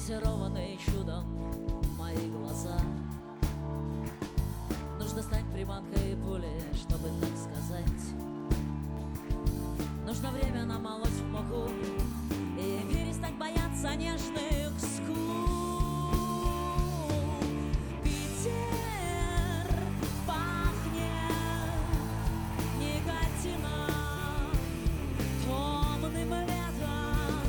Дрессированные чудом мои глаза. Нужно стать приманкой пули, чтобы так сказать. Нужно время намолоть в муку и перестать бояться нежных скул. Питер пахнет никотином, томным летом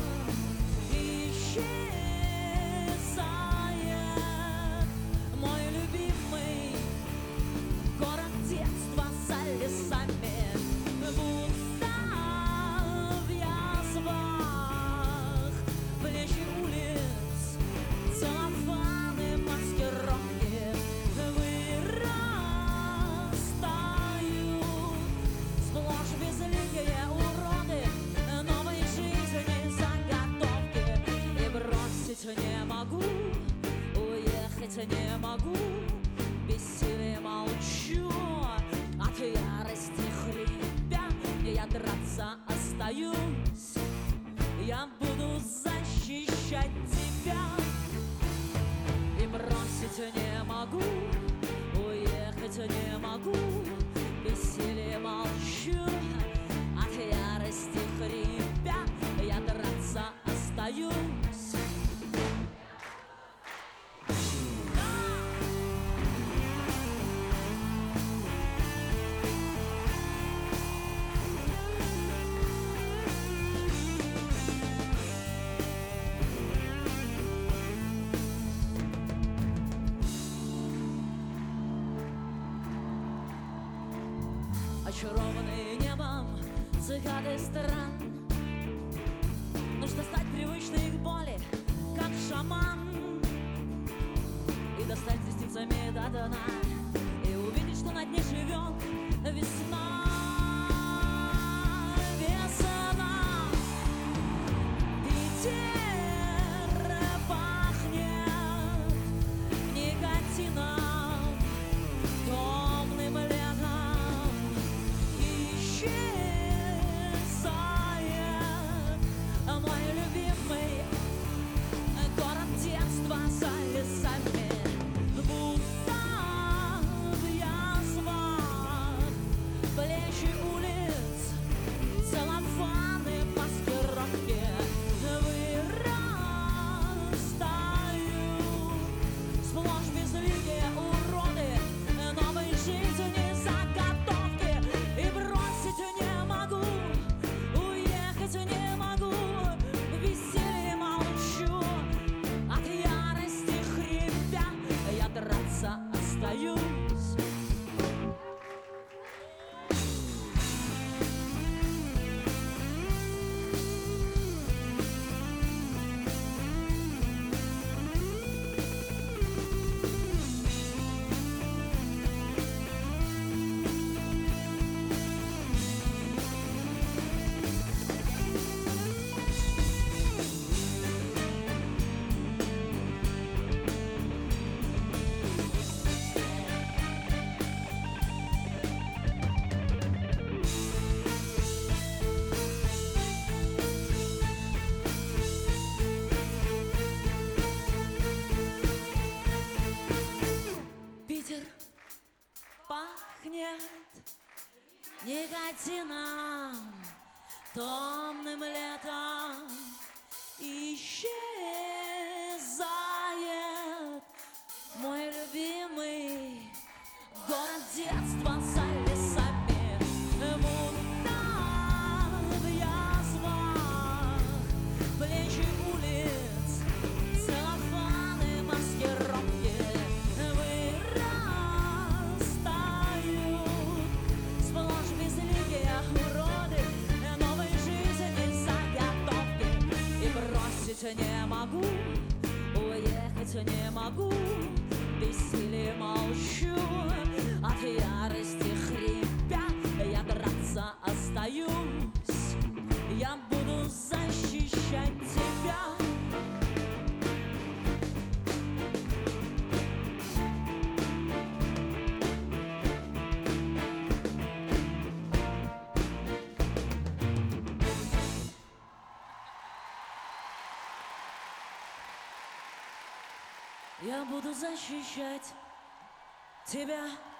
исчезает мой любимый город детства за лесами. Будто в язвах плечи улиц, целлофаны, маскировки вырастают сплошь безликие уроды новой жизни заготовки. И бросить не могу, уехать не могу, бессилие молчу, от ярости хрипя я драться остаюсь. Я буду защищать тебя. И бросить не могу, уехать не могу, бессилие молчу, от ярости хрипя я драться остаюсь. Очарованный небом цикады стран, нужно стать привычной к боли, как шаман, и достать листицами до дна, и увидеть, что на дне живет весна. Весна. Питер пахнет никотином, томным летом исчезает мой любимый город детства за лесами. Будто в язвах плечи улиц, целлофаны, маскировки вырастают сплошь безликие уроды новой жизни заготовки. И бросить не могу, уехать не могу, веселье молчу, от ярости хрипя я драться остаюсь. Питер пахнет никотином, томным летом исчезает мой любимый город детства за лесами. Будто в язвах плечи улиц, целлофаны, маскировки вырастают сплошь безликие уроды новой жизни заготовки. И бросить не могу, уехать не могу, бессилие молчу, от ярости хрипя я драться остаюсь. Я буду защищать тебя. Я буду защищать тебя.